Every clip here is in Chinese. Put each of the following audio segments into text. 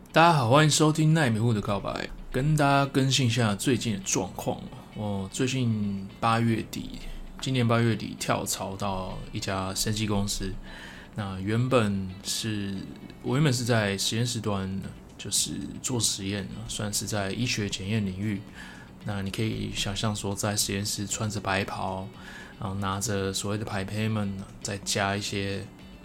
大家好，欢迎收听奈米户的告白，跟大家更新一下最近的状况。我最近今年8月底跳槽到一家生技公司。那我原本是在实验室端，就是做实验，算是在医学检验领域。那你可以想象说，在实验室穿着白袍，然后拿着所谓的排胚们，再加一些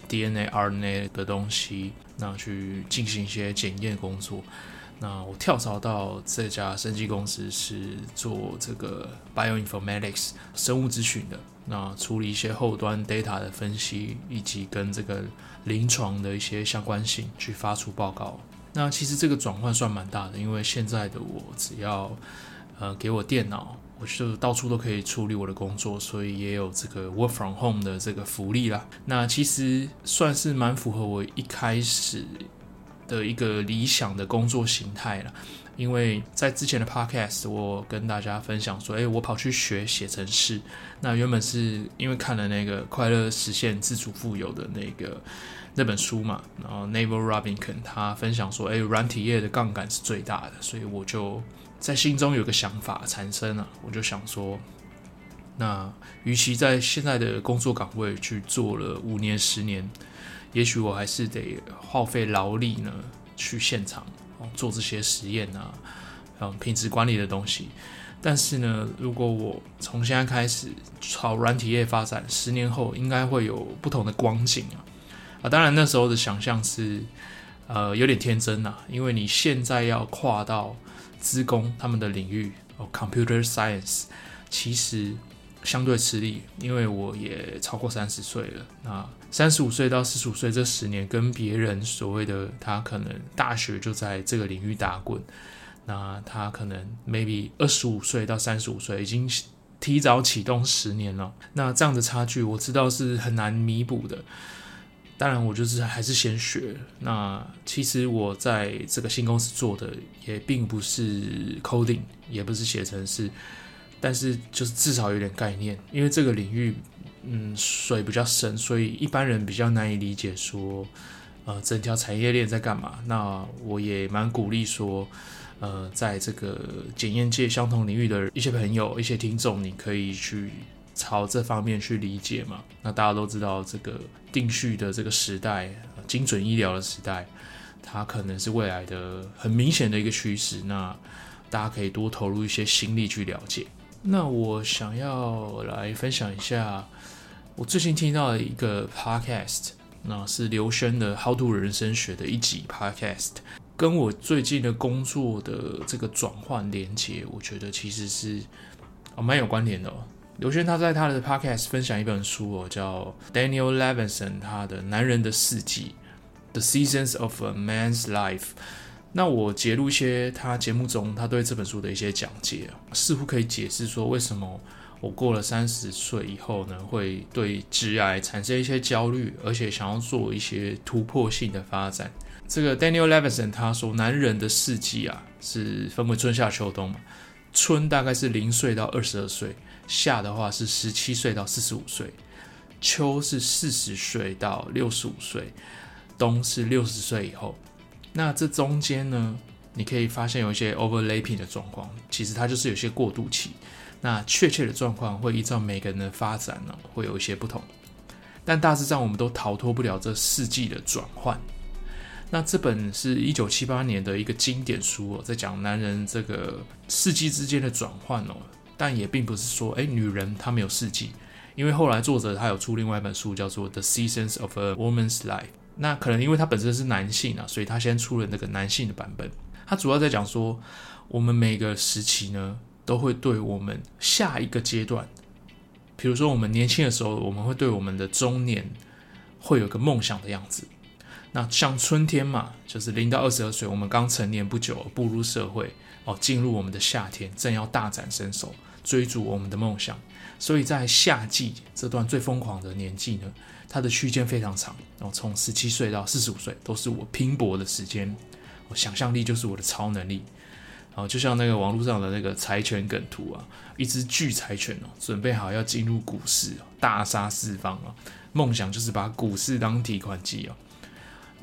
DNA、RNA 的东西，那去进行一些检验工作。那我跳槽到这家生技公司是做这个 bioinformatics 生物资讯的，那处理一些后端 data 的分析，以及跟这个临床的一些相关性去发出报告。那其实这个转换算蛮大的，因为现在的我只要给我电脑，我就到处都可以处理我的工作，所以也有这个 work from home 的这个福利啦。那其实算是蛮符合我一开始的一个理想的工作形态啦。因为在之前的 podcast 我跟大家分享说，我跑去学写程式。那原本是因为看了那个快乐实现自主富有的那本书嘛，然后 Naval Ravikant 他分享说，软体业的杠杆是最大的，所以我就在心中有个想法产生了，我就想说，那与其在现在的工作岗位去做了5年10年，也许我还是得耗费劳力呢，去现场做这些实验品质管理的东西。但是呢，如果我从现在开始朝软体业发展，10年后应该会有不同的光景当然那时候的想象是有点天真因为你现在要跨到资工他们的领域computer science， 其实相对吃力，因为我也超过30岁了。那35岁到45岁这10年，跟别人所谓的他可能大学就在这个领域打滚，那他可能 maybe 25岁到35岁已经提早启动10年了。那这样的差距我知道是很难弥补的。当然我就是还是先学。那其实我在这个新公司做的也并不是 coding， 也不是写程式，但是就是至少有点概念。因为这个领域水比较深，所以一般人比较难以理解说整条产业链在干嘛。那我也蛮鼓励说在这个检验界相同领域的一些朋友、一些听众，你可以去朝这方面去理解嘛。那大家都知道这个定序的这个时代，精准医疗的时代，它可能是未来的很明显的一个趋势。那大家可以多投入一些心力去了解。那我想要来分享一下我最近听到的一个 podcast， 那是刘轩的 How to 人生学的一集 podcast， 跟我最近的工作的这个转换连结，我觉得其实是蛮有关联的刘轩他在他的 podcast 分享一本书叫 Daniel Levinson 他的男人的四季 The Seasons of a Man's Life。 那我截录一些他节目中他对这本书的一些讲解，似乎可以解释说为什么我过了30岁以后呢，会对职业产生一些焦虑，而且想要做一些突破性的发展。这个 Daniel Levinson 他说，男人的四季是分为春夏秋冬嘛。春大概是0岁到22岁，夏的话是17岁到45岁，秋是40岁到65岁，冬是60岁以后。那这中间呢，你可以发现有一些 overlapping 的状况，其实它就是有些过渡期。那确切的状况会依照每个人的发展会有一些不同，但大致上我们都逃脱不了这四季的转换。那这本是1978年的一个经典书在讲男人这个四季之间的转换但也并不是说女人她没有四季，因为后来作者他有出另外一本书叫做 The Seasons of a Woman's Life。 那可能因为他本身是男性所以他先出了那个男性的版本。他主要在讲说，我们每个时期呢都会对我们下一个阶段，比如说我们年轻的时候，我们会对我们的中年会有个梦想的样子。那像春天嘛，就是0到22岁，我们刚成年不久，步入社会进入我们的夏天，正要大展身手，追逐我们的梦想。所以在夏季这段最疯狂的年纪呢，它的区间非常长，从17岁到45岁都是我拼搏的时间。想象力就是我的超能力。就像那个网络上的那个柴犬梗图一只巨柴犬准备好要进入股市大杀四方梦想就是把股市当提款机那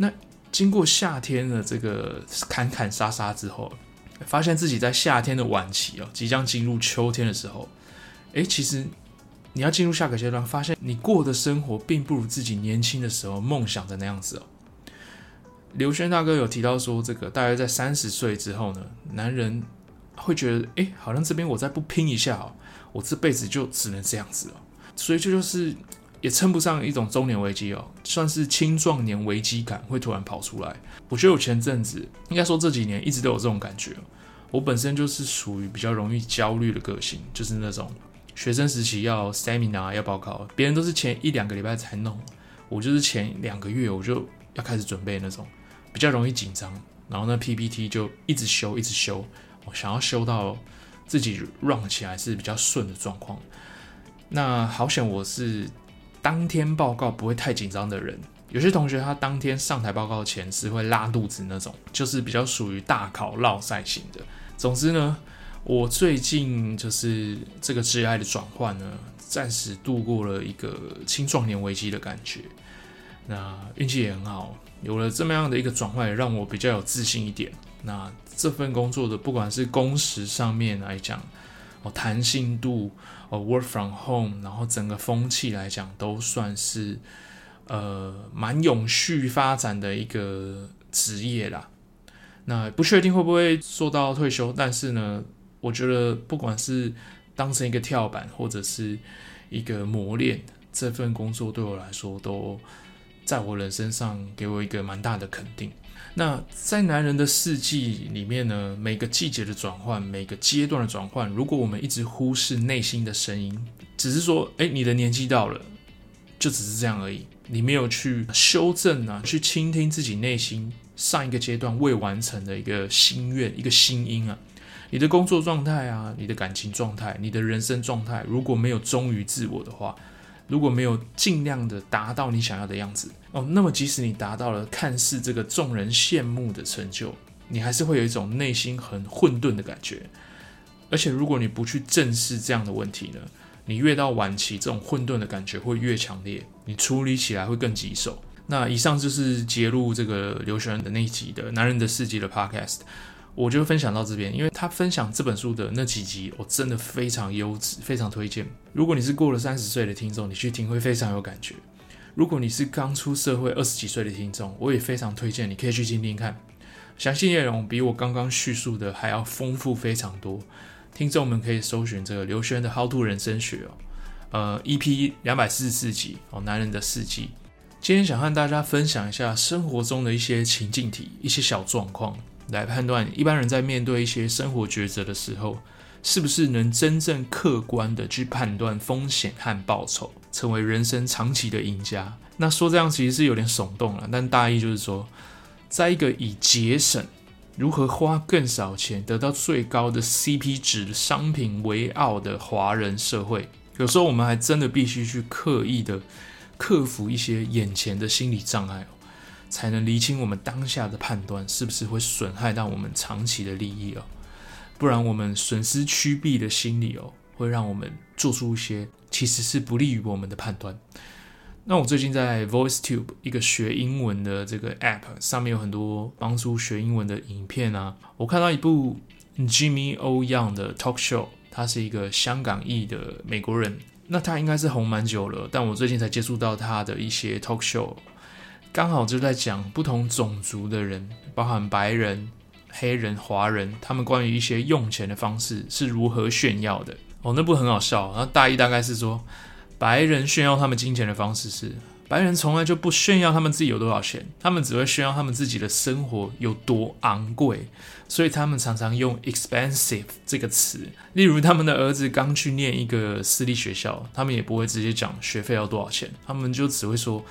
经过夏天的这个砍砍杀杀之后，发现自己在夏天的晚期即将进入秋天的时候，其实你要进入下个阶段，发现你过的生活并不如自己年轻的时候梦想的那样子刘轩大哥有提到说，这个大概在30岁之后呢，男人会觉得，好像这边我再不拼一下我这辈子就只能这样子所以这就是也称不上一种中年危机算是青壮年危机感会突然跑出来。我觉得我前阵子，应该说这几年一直都有这种感觉。我本身就是属于比较容易焦虑的个性，就是那种学生时期要 seminar 要报告，别人都是前1-2个礼拜才弄，我就是前2个月我就要开始准备那种，比较容易紧张，然后那 PPT 就一直修一直修，我想要修到自己 run 起来是比较顺的状况。那好险我是当天报告不会太紧张的人，有些同学他当天上台报告前是会拉肚子那种，就是比较属于大考落赛型的。总之呢，我最近就是这个职业的转换呢，暂时度过了一个青壮年危机的感觉。那运气也很好，有了这么样的一个转换，也让我比较有自信一点。那这份工作的不管是工时上面来讲，弹性度，work from home， 然后整个风气来讲，都算是蛮永续发展的一个职业啦。那不确定会不会做到退休，但是呢，我觉得不管是当成一个跳板，或者是一个磨练，这份工作对我来说都在我人生上给我一个蛮大的肯定。那在男人的四季里面呢，每个季节的转换，每个阶段的转换，如果我们一直忽视内心的声音，只是说你的年纪到了，就只是这样而已，你没有去修正去倾听自己内心上一个阶段未完成的一个心愿，一个心音你的工作状态你的感情状态，你的人生状态，如果没有忠于自我的话，如果没有尽量的达到你想要的样子那么即使你达到了看似这个众人羡慕的成就，你还是会有一种内心很混沌的感觉。而且如果你不去正视这样的问题呢，你越到晚期，这种混沌的感觉会越强烈，你处理起来会更棘手。那以上就是揭露这个刘璇的那一集的男人的世界的 podcast， 我就分享到这边。因为他分享这本书的那几集真的非常优质，非常推荐。如果你是过了30岁的听众，你去听会非常有感觉。如果你是刚出社会20几岁的听众，我也非常推荐你可以去听听看，详细内容比我刚刚叙述的还要丰富非常多。听众们可以搜寻这个刘轩的 How to 人生学EP 244集男人的四季。今天想和大家分享一下生活中的一些情境题，一些小状况，来判断一般人在面对一些生活抉择的时候，是不是能真正客观的去判断风险和报酬，成为人生长期的赢家。那说这样其实是有点耸动了，但大意就是说，在一个以节省如何花更少钱得到最高的 CP 值的商品为傲的华人社会，有时候我们还真的必须去刻意的克服一些眼前的心理障碍才能厘清我们当下的判断是不是会损害到我们长期的利益不然我们损失趋避的心理会让我们做出一些其实是不利于我们的判断。那我最近在 VoiceTube 一个学英文的这个 App 上面有很多帮助学英文的影片我看到一部 Jimmy O Yang 的 Talk Show， 他是一个香港裔的美国人，那他应该是红蛮久了，但我最近才接触到他的一些 Talk Show， 刚好就在讲不同种族的人，包含白人、黑人、华人，他们关于一些用钱的方式是如何炫耀的那部很好笑。然后大意大概是说，白人炫耀他们金钱的方式是，白人从来就不炫耀他们自己有多少钱，他们只会炫耀他们自己的生活有多昂贵，所以他们常常用 expensive 这个词。例如他们的儿子刚去念一个私立学校，他们也不会直接讲学费要多少钱，他们就只会说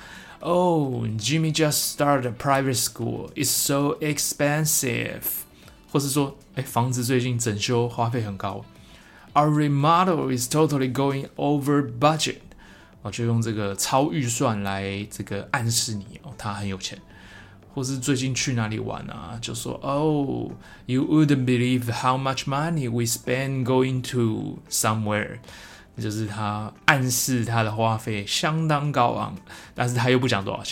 Oh, Jimmy just started a private school. It's so expensive. 或是说房子最近整修花费很高， Our remodel is totally going over budget. 就用这个超预算来这个暗示你他很有钱。或是最近去哪里玩就说 Oh, you wouldn't believe how much money we spend going to somewhere. 就是他暗示他的花费相当高昂，但是他又不讲多少钱。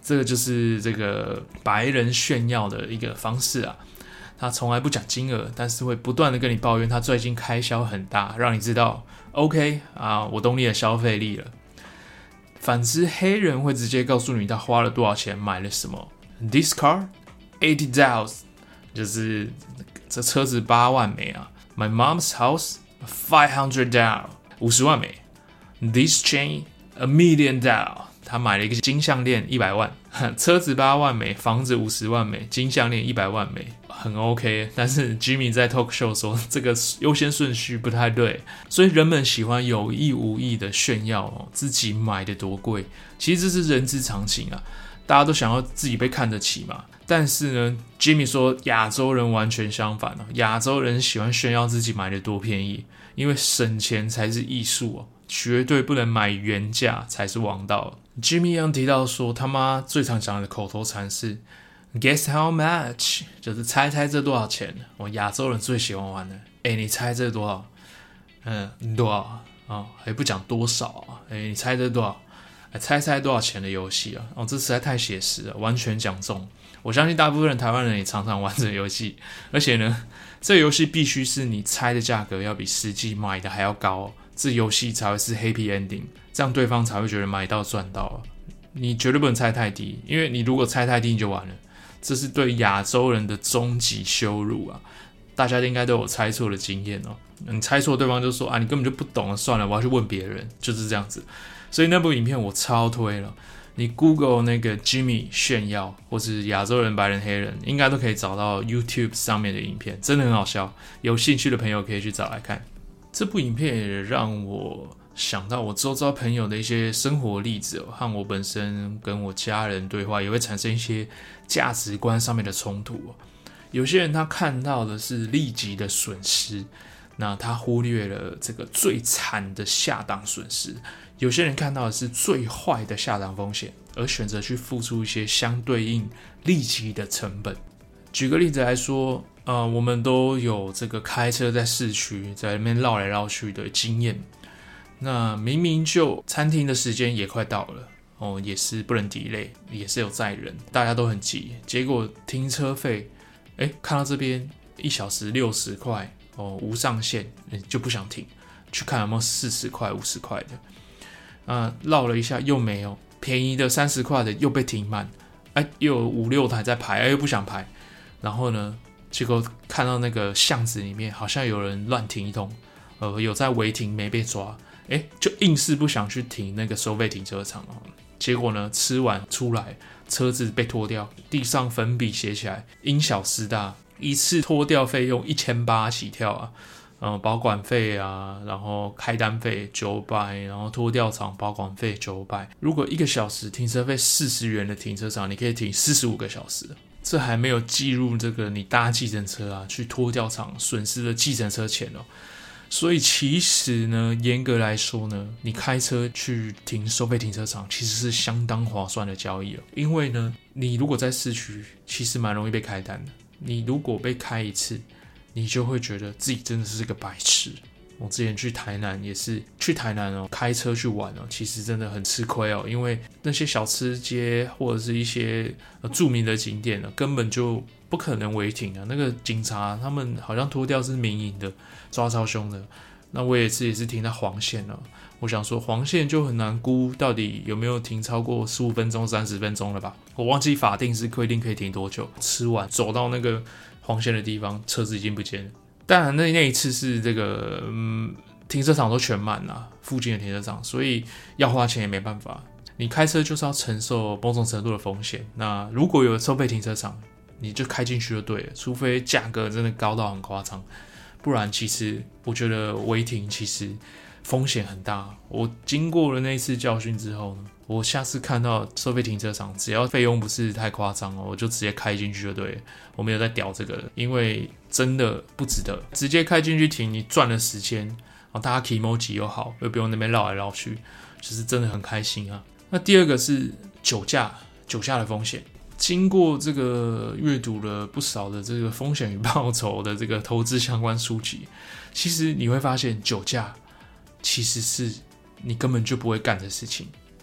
这个就是这个白人炫耀的一个方式啊。他从来不讲金额，但是会不断的跟你抱怨他最近开销很大，让你知道 OK 啊，我懂你的消费力了。反之，黑人会直接告诉你他花了多少钱买了什么。This car $80,000，就是这车子8万美啊。My mom's house $500,000， 50万美。This chain $1 million， 他买了一个金项链100万，车子8万美，房子50万美，金项链100万美，很 OK。但是 Jimmy 在 talk show 说这个优先顺序不太对，所以人们喜欢有意无意的炫耀自己买的多贵，其实这是人之常情啊，大家都想要自己被看得起嘛。但是呢 ，Jimmy 说亚洲人完全相反哦，亚洲人喜欢炫耀自己买的多便宜，因为省钱才是艺术哦，绝对不能买原价才是王道。Jimmy Young 提到说，他妈最常讲的口头禅是 "Guess how much"， 就是猜猜这多少钱。我亚洲人最喜欢玩的，你猜这多少？多少啊？还不讲多少啊？你猜这多少？猜猜多少钱的游戏啊？这实在太写实了，完全讲中。我相信大部分台湾人也常常玩这个游戏，而且呢，这个游戏必须是你猜的价格要比实际买的还要高，这游戏才会是 happy ending， 这样对方才会觉得买到赚到。你绝对不能猜太低，因为你如果猜太低你就完了，这是对亚洲人的终极羞辱啊！大家应该都有猜错的经验哦。你猜错，对方就说你根本就不懂了，算了，我要去问别人，就是这样子。所以那部影片我超推了。你 Google 那个 Jimmy 炫耀，或是亚洲人、白人、黑人，应该都可以找到 YouTube 上面的影片，真的很好笑。有兴趣的朋友可以去找来看。这部影片也让我想到我周遭朋友的一些生活例子和我本身跟我家人对话，也会产生一些价值观上面的冲突有些人他看到的是立即的损失，那他忽略了这个最惨的下档损失。有些人看到的是最坏的下档风险，而选择去付出一些相对应立即的成本。举个例子来说，我们都有这个开车在市区在那边绕来绕去的经验。那明明就餐厅的时间也快到了也是不能 delay， 也是有载人，大家都很急。结果停车费，看到这边1小时60块无上限，就不想停，去看有没有40块、50块的。绕了一下又没有，便宜的30块的又被停满，又有5、6台在排，又不想排。然后呢，结果看到那个巷子里面好像有人乱停一通，有在违停没被抓，就硬是不想去停那个收费停车场结果呢，吃完出来，车子被拖掉，地上粉笔写起来，因小失大，一次拖掉费用1800起跳啊。保管费啊，然后开单费900，然后拖吊场保管费900。如果1个小时停车费40元的停车场，你可以停45个小时。这还没有计入这个你搭计程车去拖吊场损失的计程车钱所以其实呢，严格来说呢，你开车去停收费停车场其实是相当划算的交易因为呢，你如果在市区，其实蛮容易被开单的。你如果被开一次，你就会觉得自己真的是个白痴。我之前去台南也是去台南开车去玩其实真的很吃亏因为那些小吃街或者是一些著名的景点根本就不可能违停那个警察他们好像拖吊是民营的，抓超凶的。那我也是停在黄线我想说黄线就很难估到底有没有停超过15分钟、30分钟了吧？我忘记法定是规定可以停多久。吃完走到那个黄线的地方，车子已经不见了。当然那一次是这个停车场都全满了，附近的停车场，所以要花钱也没办法。你开车就是要承受某种程度的风险。那如果有收费停车场，你就开进去就对了，除非价格真的高到很夸张，不然其实我觉得违停其实风险很大。我经过了那一次教训之后呢，我下次看到收费停车场，只要费用不是太夸张我就直接开进去就对了，我没有在屌这个了，因为真的不值得。直接开进去停，你赚了时间大家 Kimoji 又好，又不用那边绕来绕去，就是真的很开心那第二个是酒驾的风险。经过这个阅读了不少的这个风险与报酬的这个投资相关书籍，其实你会发现酒驾其实是你根本就不会干的事情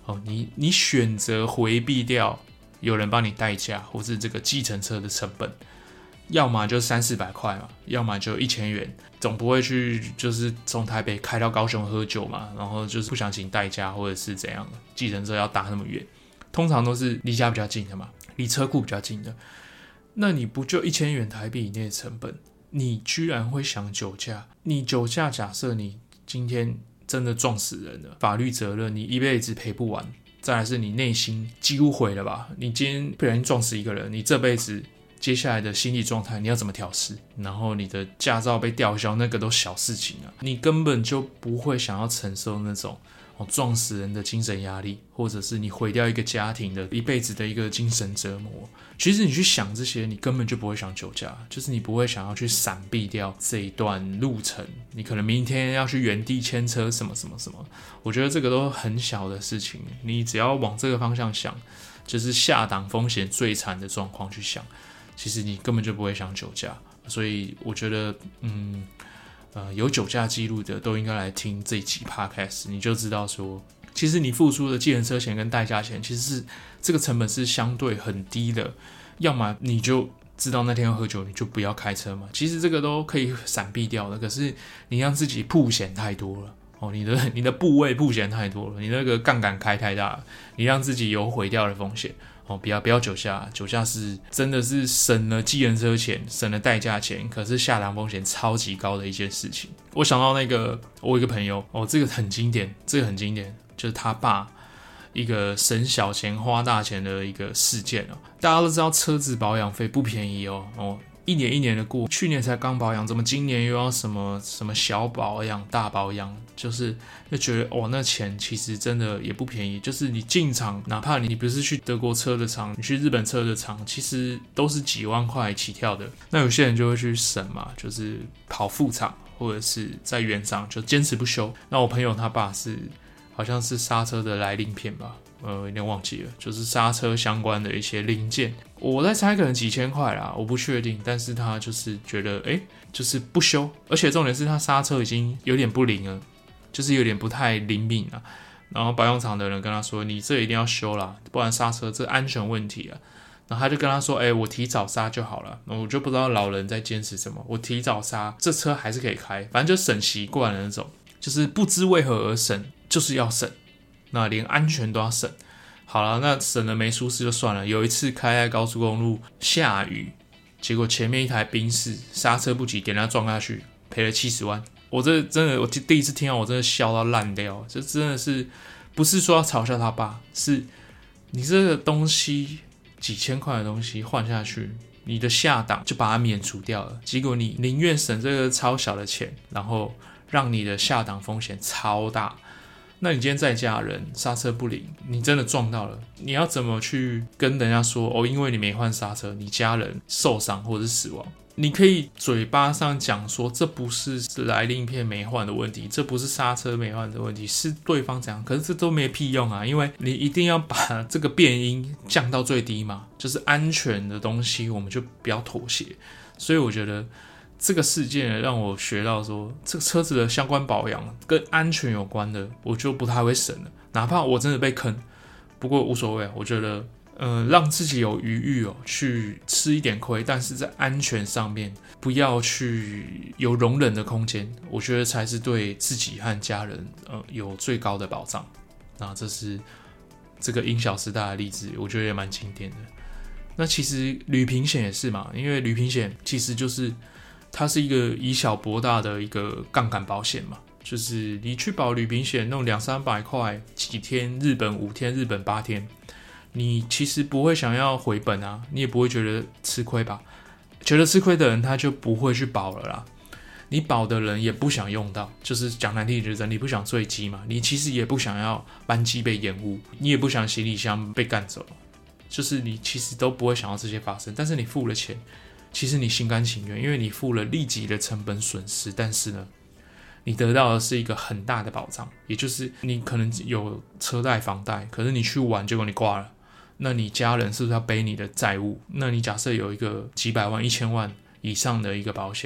你选择回避掉有人帮你代驾，或是这个计程车的成本，要么就300-400块嘛，要么就1000元，总不会去就是从台北开到高雄喝酒嘛，然后就是不想请代驾或者是怎样的，计程车要打那么远，通常都是离家比较近的嘛，离车库比较近的，那你不就1000元台币以内的成本，你居然会想酒驾？你酒驾，假设你今天真的撞死人了，法律责任你一辈子赔不完，再来是你内心几乎毁了吧？你今天不小心撞死一个人，你这辈子接下来的心理状态你要怎么调试？然后你的驾照被吊销，那个都小事情啊，你根本就不会想要承受那种撞死人的精神压力，或者是你毁掉一个家庭的一辈子的一个精神折磨。其实你去想这些，你根本就不会想酒驾，就是你不会想要去闪避掉这一段路程，你可能明天要去原地牵车什么什么什么，我觉得这个都很小的事情，你只要往这个方向想，就是下档风险最惨的状况去想，其实你根本就不会想酒驾。所以我觉得有酒驾记录的都应该来听这一集 podcast， 你就知道说其实你付出的计程车钱跟代驾钱，其实是这个成本是相对很低的，要么你就知道那天要喝酒，你就不要开车嘛，其实这个都可以闪避掉的，可是你让自己曝险太多了你的部位曝险太多了，你那个杠杆开太大了，你让自己有毁掉的风险不要酒驾，酒驾是真的是省了计程车钱，省了代驾钱，可是下档风险超级高的一件事情。我想到我有一个朋友这个很经典，就是他爸一个省小钱花大钱的一个事件大家都知道车子保养费不便宜一年一年的过，去年才刚保养，怎么今年又要什么小保养、大保养，就觉得那钱其实真的也不便宜。就是你进厂，哪怕你不是去德国车的厂，你去日本车的厂，其实都是几万块起跳的。那有些人就会去省嘛，就是跑副厂，或者是在原厂就坚持不修。那我朋友他爸好像是刹车的来令片吧。有点忘记了，就是刹车相关的一些零件，我在猜可能几千块啦，我不确定，但是他就是觉得就是不修，而且重点是他刹车已经有点不灵了，就是有点不太灵敏了，然后保养厂的人跟他说，你这一定要修啦，不然刹车这安全问题啊，然后他就跟他说我提早刹就好了，我就不知道老人在坚持什么，我提早刹这车还是可以开，反正就省习惯了那种，就是不知为何而省，就是要省，那连安全都要省。好了，那省了没出事就算了。有一次开在高速公路下雨，结果前面一台宾士刹车不及，给人家撞下去，赔了70万。我第一次听到，我真的笑到烂掉。这真的是不是说要嘲笑他爸，是你这个东西几千块的东西换下去，你的下档就把它免除掉了。结果你宁愿省这个超小的钱，然后让你的下档风险超大。那你今天在家人刹车不灵，你真的撞到了，你要怎么去跟人家说因为你没换刹车，你家人受伤或者是死亡？你可以嘴巴上讲说这不是来令片没换的问题，这不是刹车没换的问题，是对方怎样，可是这都没屁用啊，因为你一定要把这个变因降到最低嘛，就是安全的东西我们就不要妥协。所以我觉得这个事件让我学到说，这个车子的相关保养跟安全有关的，我就不太会省了。哪怕我真的被坑，不过无所谓，我觉得，让自己有余裕去吃一点亏，但是在安全上面不要去有容忍的空间，我觉得才是对自己和家人有最高的保障。那这是这个因小失大的例子，我觉得也蛮经典的。那其实旅平险也是嘛，因为旅平险其实就是它是一个以小博大的一个杠杆保险嘛，就是你去保旅平险那种200-300块，几天日本5天，日本8天，你其实不会想要回本啊，你也不会觉得吃亏吧？觉得吃亏的人他就不会去保了啦。你保的人也不想用到，就是讲难听点，你不想坠机嘛，你其实也不想要班机被延误，你也不想行李箱被干走，就是你其实都不会想要这些发生，但是你付了钱。其实你心甘情愿，因为你付了立即的成本损失，但是呢，你得到的是一个很大的保障，也就是你可能有车贷、房贷，可是你去玩，结果你挂了，那你家人是不是要背你的债务？那你假设有一个几百万、1000万以上的一个保险，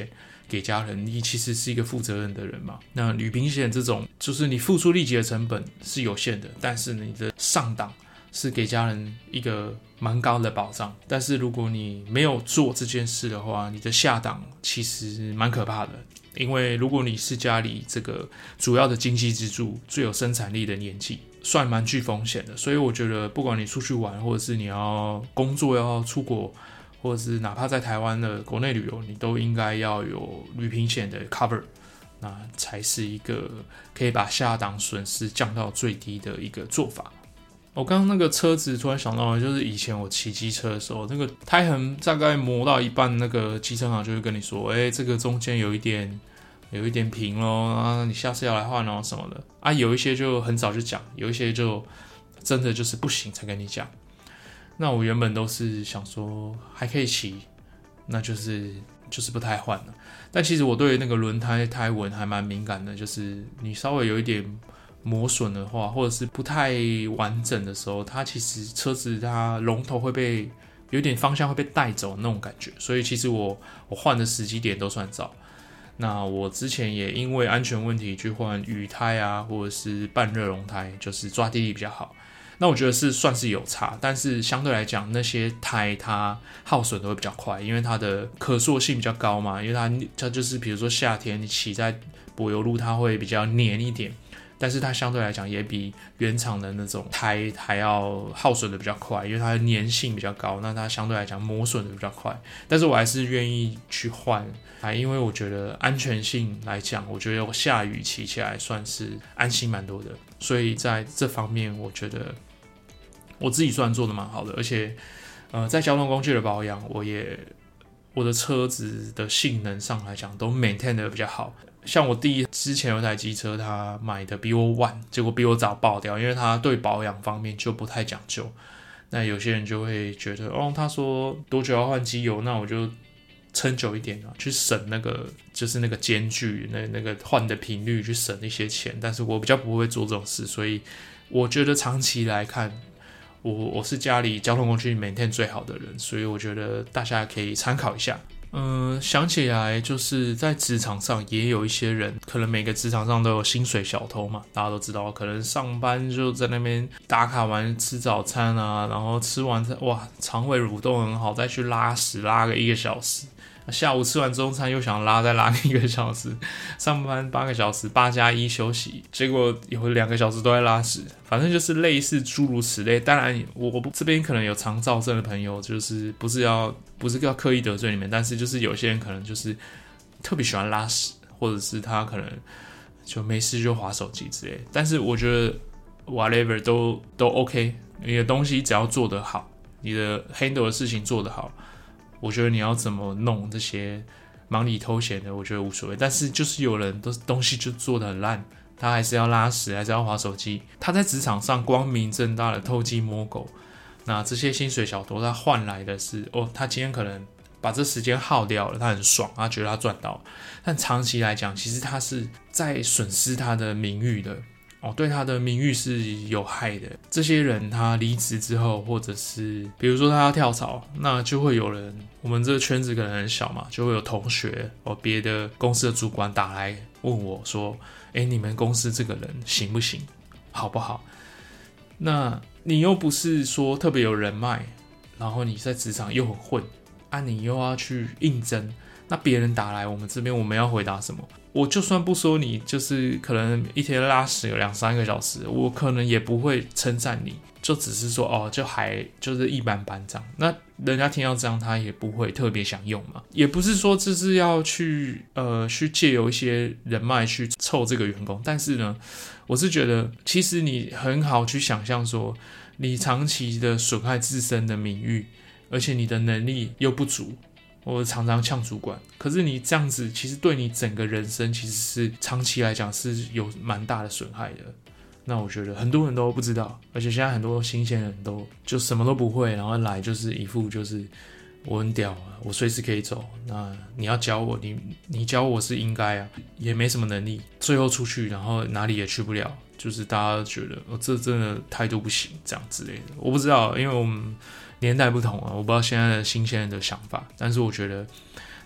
给家人，你其实是一个负责任的人嘛。那旅平险这种，就是你付出利息的成本是有限的，但是你的上档是给家人一个蛮高的保障。但是如果你没有做这件事的话，你的下档其实蛮可怕的。因为如果你是家里这个主要的经济支柱、最有生产力的年纪，算蛮具风险的。所以我觉得，不管你出去玩，或者是你要工作要出国，或者是哪怕在台湾的国内旅游，你都应该要有旅平险的 cover， 那才是一个可以把下档损失降到最低的一个做法。我刚刚那个车子突然想到，就是以前我骑机车的时候，那个胎痕大概磨到一半，那个机车行就会跟你说，这个中间有一点平咯，啊，你下次要来换哦什么的啊。有一些就很早就讲，有一些就真的就是不行才跟你讲。那我原本都是想说还可以骑，那就是不太换了。但其实我对那个轮胎胎纹还蛮敏感的，就是你稍微有一点磨损的话，或者是不太完整的时候，它其实车子它龙头会被有点方向会被带走那种感觉。所以其实我换的时机点都算早。那我之前也因为安全问题去换雨胎啊，或者是半热熔胎，就是抓地力比较好。那我觉得算是有差，但是相对来讲，那些胎它耗损都会比较快，因为它的可塑性比较高嘛。因为它就是比如说夏天你骑在柏油路，它会比较黏一点，但是它相对来讲也比原厂的那种胎还要耗损的比较快，因为它的粘性比较高，那它相对来讲磨损的比较快。但是我还是愿意去换，因为我觉得安全性来讲，我觉得我下雨骑起来算是安心蛮多的，所以在这方面我觉得我自己算做的蛮好的。而且在交通工具的保养，我的车子的性能上来讲都 maintain 的比较好。像我弟之前有台机车，他买的比我晚，结果比我早爆掉，因为他对保养方面就不太讲究。那有些人就会觉得，他说多久要换机油，那我就撑久一点去省那个就是那个间距，那个换的频率，去省一些钱。但是我比较不会做这种事，所以我觉得长期来看，我是家里交通工具 maintain 最好的人，所以我觉得大家可以参考一下。想起来就是在职场上也有一些人，可能每个职场上都有薪水小偷嘛，大家都知道，可能上班就在那边打卡完吃早餐啊，然后吃完哇肠胃蠕动很好，再去拉屎拉个1个小时，下午吃完中餐又想再拉个1个小时，上班8个小时8+1休息，结果有2个小时都在拉屎，反正就是类似诸如此类。当然我这边可能有肠躁症的朋友，就是不是要刻意得罪你们，但是就是有些人可能就是特别喜欢拉屎，或者是他可能就没事就滑手机之类的。但是我觉得 whatever 都 OK， 你的东西只要做得好，你的 handle 的事情做得好，我觉得你要怎么弄这些忙里偷闲的，我觉得无所谓。但是就是有人东西就做得很烂，他还是要拉屎，还是要滑手机，他在职场上光明正大的偷鸡摸狗。那这些薪水小偷他换来的是他今天可能把这时间耗掉了，他很爽，他觉得他赚到了。但长期来讲，其实他是在损失他的名誉的。对他的名誉是有害的。这些人他离职之后，或者是比如说他要跳槽，那就会有人，我们这个圈子可能很小嘛，就会有同学别的公司的主管打来问我说，你们公司这个人行不行，好不好？那你又不是说特别有人脉，然后你在职场又很混你又要去应征，那别人打来我们这边，我们要回答什么？我就算不说你就是可能一天拉屎有2-3个小时，我可能也不会称赞你，就只是说就是一般般这样。那人家听到这样，他也不会特别想用嘛。也不是说这是要去借由一些人脉去凑这个员工，但是呢，我是觉得其实你很好去想象说，你长期的损害自身的名誉，而且你的能力又不足。我常常呛主管，可是你这样子其实对你整个人生其实是长期来讲是有蛮大的损害的。那我觉得很多人都不知道，而且现在很多新鲜人都就什么都不会，然后来就是一副就是我很屌我随时可以走，那你要教我，你教我是应该也没什么能力，最后出去然后哪里也去不了，就是大家都觉得这真的态度不行这样之类的。我不知道，因为我们年代不同我不知道现在的新鲜人的想法，但是我觉得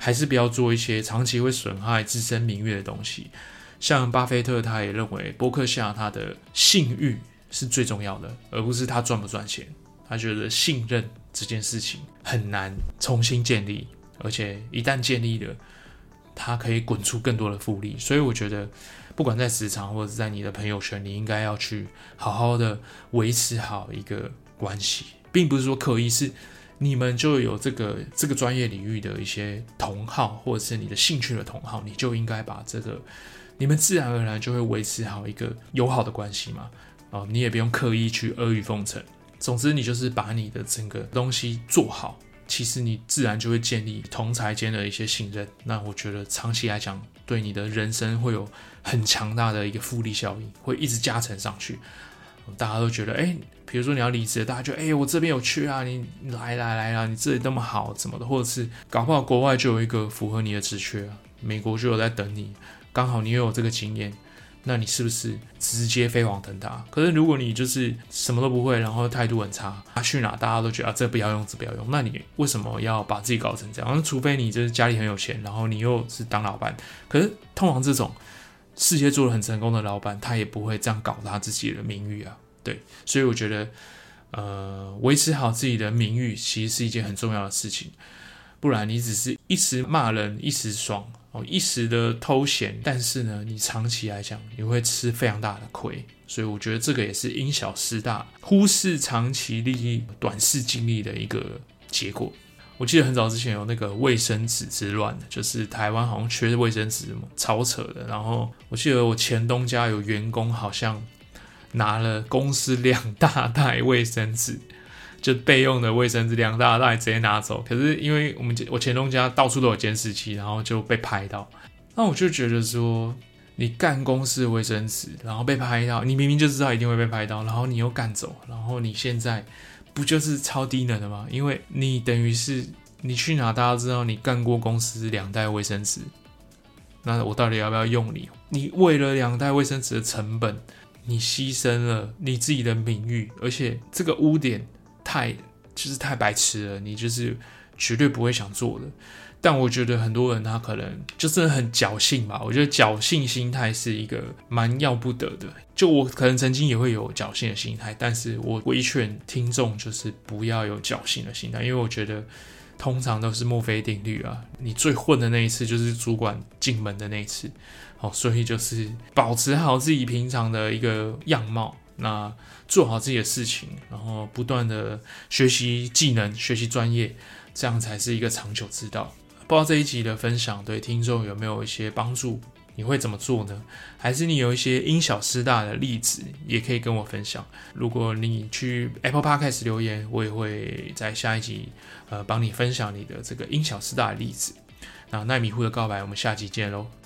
还是不要做一些长期会损害自身名誉的东西。像巴菲特他也认为波克夏他的信誉是最重要的，而不是他赚不赚钱。他觉得信任这件事情很难重新建立，而且一旦建立了，它可以滚出更多的复利。所以我觉得不管在职场或者在你的朋友圈，你应该要去好好的维持好一个关系，并不是说刻意是你们就有这个专业领域的一些同好，或者是你的兴趣的同好，你就应该把这个你们自然而然就会维持好一个友好的关系嘛。你也不用刻意去阿谀奉承。总之你就是把你的整个东西做好，其实你自然就会建立同侪间的一些信任。那我觉得长期来讲，对你的人生会有很强大的一个复利效应，会一直加成上去。大家都觉得比如说你要离职，大家就我这边有缺啊，你来啊，你这里那么好怎么的，或者是搞不好国外就有一个符合你的职缺啊，美国就有在等你，刚好你又有这个经验，那你是不是直接飞黄腾达？可是如果你就是什么都不会，然后态度很差，去哪大家都觉得这不要用，这不要用，那你为什么要把自己搞成这样？除非你就是家里很有钱，然后你又是当老板。可是通常这种事业做得很成功的老板，他也不会这样搞他自己的名誉啊。对，所以我觉得维持好自己的名誉其实是一件很重要的事情，不然你只是一时骂人一时爽，一时的偷闲，但是呢你长期来讲你会吃非常大的亏。所以我觉得这个也是因小失大，忽视长期利益短视经历的一个结果。我记得很早之前有那个卫生纸之乱，就是台湾好像缺卫生纸超扯的，然后我记得我前东家有员工好像拿了公司2大袋卫生纸，就备用的卫生纸2大袋直接拿走。可是因为我前东家到处都有监视器，然后就被拍到。那我就觉得说，你干公司的卫生纸，然后被拍到，你明明就知道一定会被拍到，然后你又干走，然后你现在不就是超低能的吗？因为你等于是你去哪大家知道你干过公司2袋卫生纸，那我到底要不要用你？你为了2袋卫生纸的成本，你牺牲了你自己的名誉，而且这个污点太白痴了，你就是绝对不会想做的。但我觉得很多人他可能就真的很侥幸吧，我觉得侥幸心态是一个蛮要不得的。就我可能曾经也会有侥幸的心态，但是我规劝听众就是不要有侥幸的心态，因为我觉得通常都是墨菲定律啊，你最混的那一次就是主管进门的那一次。所以就是保持好自己平常的一个样貌，那做好自己的事情，然后不断的学习技能，学习专业，这样才是一个长久之道。不知道这一集的分享对听众有没有一些帮助？你会怎么做呢？还是你有一些因小失大的例子，也可以跟我分享。如果你去 Apple Podcast 留言，我也会在下一集帮你分享你的这个因小失大的例子。那奈米户的告白，我们下集见咯。